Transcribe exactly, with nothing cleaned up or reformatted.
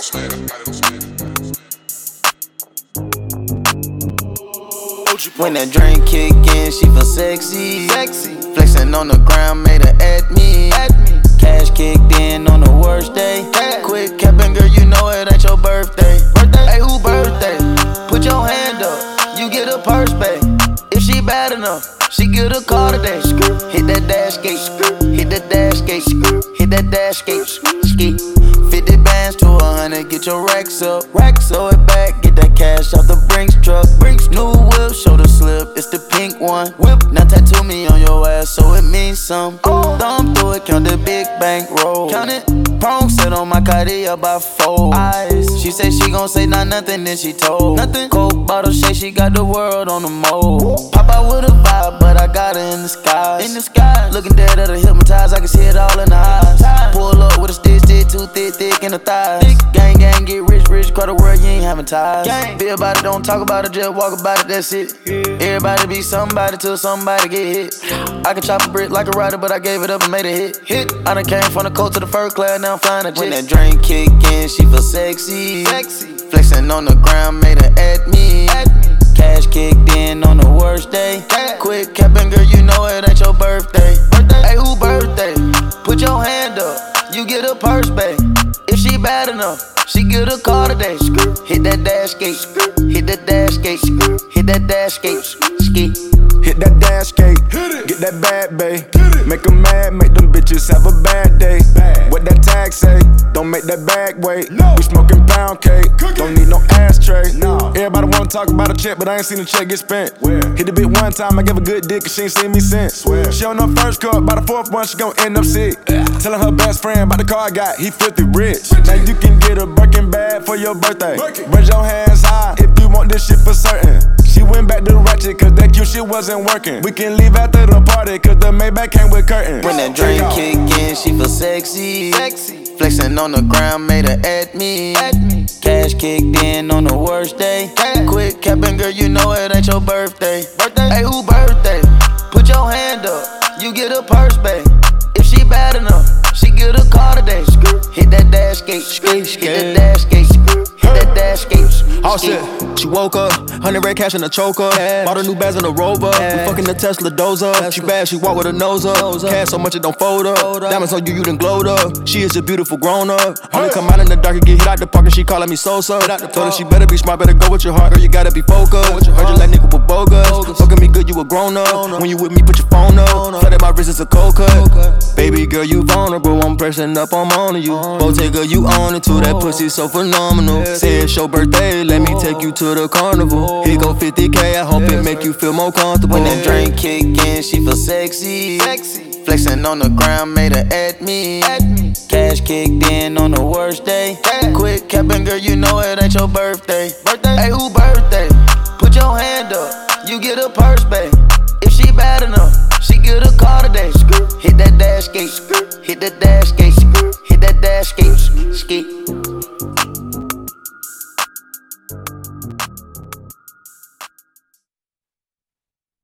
When that drink kick in, she feel sexy. Sexy. Flexing on the ground, made her at me. At me. Cash kicked in on the worst day. Cash. Quick capping, girl, you know it ain't your birthday. Birthday? Hey, who birthday? Put your hand up, you get a purse back. If she bad enough, she get a car today. Hit that dash gate, hit that dash gate, hit that dash gate, ski. fifty bands to a hundred, get your racks up. Racks, throw it back, get that cash off the Brinks truck. Brinks, new whip, shoulder slip, it's the pink one. Whip, now tattoo me on your ass, so it means some. Oh. Thumb through it, count the big bank roll. Count it, prong set on my Cartier by four. Eyes, she said she gon' say not nothing, then she told. Nothing, coke bottle shake, she got the world on the mold. Pop out with a vibe, but I got her in the skies. In the sky, looking dead at her hypnotized, I can see it all in her eyes. Pull up with a stick, stick, too thick, thick in the thighs. Gang, gang, get rich, rich, cry the world, you ain't having ties. Gang. Be about it, don't talk about it, just walk about it, that's it. Everybody be somebody till somebody get hit. I can chop a brick like a rider, but I gave it up and made a hit. Hit. I done came from the coast to the first class, now I'm flying a jet. When that drink kick in, she feel sexy. Sexy. Flexing on the ground, made her at me. At me. Cash kicked in on the worst day. Cash. Quick capping, girl, you know it ain't your birthday. Birthday? Hey, who birthday? Put your hand up, you get a purse back. If she bad enough, she get a car today. Hit that dash gate, hit that dash gate, hit that dash gate, ski. Hit that dash gate, get that bad bae. Make them mad, make them bitches have a bad day. What that tag say? Don't make that bag wait. We smoking pound cake, don't need no ashtray. Everybody wanna talk about a check, but I ain't seen a check get spent. Hit the bitch one time, I gave a good dick, cause she ain't seen me since. She on her first cup, by the fourth one, she gon' end up sick. Telling her best friend about the car I got, he filthy rich. Now you can get a Birkin bag for your birthday. Raise your hands high if you want this shit for certain. She went back to ratchet, cause that cute shit wasn't working. We can leave after the party, cause the Maybach came with curtains. When that drink kick in, she feel sexy. Sexy. Flexing on the ground, made her at me. At me. Cash kicked in on the worst day. Cash. Quick capping, girl, you know it ain't your birthday. Birthday? Hey, who birthday? Put your hand up, you get a purse back. If she bad enough, she get a car today. Hit that dash gate, hit that dash gate, hit that dash gate. All set, she woke up, hundred red cash in a choker. Cash. Bought a new bags in a Rover. We fucking the Tesla dozer. Tesla. She bad, she walk with her nose up. Nose up. Cash so much it don't fold up. Fold up. Diamonds on you, you done glowed up. She is a beautiful grown up. Hey. Only come out in the dark and get hit out the park and she calling me Sosa. Told her she better be smart, better go with your heart, or you gotta be focused. Heard you like nigga with bogus. bogus. Fucking me good, you a grown up. Grown up. When you with me, put your phone up. Flooded my wrist, it's a cold cut. Cold cut. Baby girl, you vulnerable. I'm pressing up, I'm on you. Bottega, you own it too. That pussy so phenomenal. Yeah. Say it's your birthday, let me take you to the carnival. Here go fifty K, I hope it make you feel more comfortable. When that drink kick in, she feel sexy. Sexy. Flexing on the ground, made her at me. At me. Cash kicked in on the worst day. Cash. Quick capping, girl, you know it ain't your birthday. Birthday? Hey, who birthday? Put your hand up, you get a purse back. If she bad enough, she get a car today.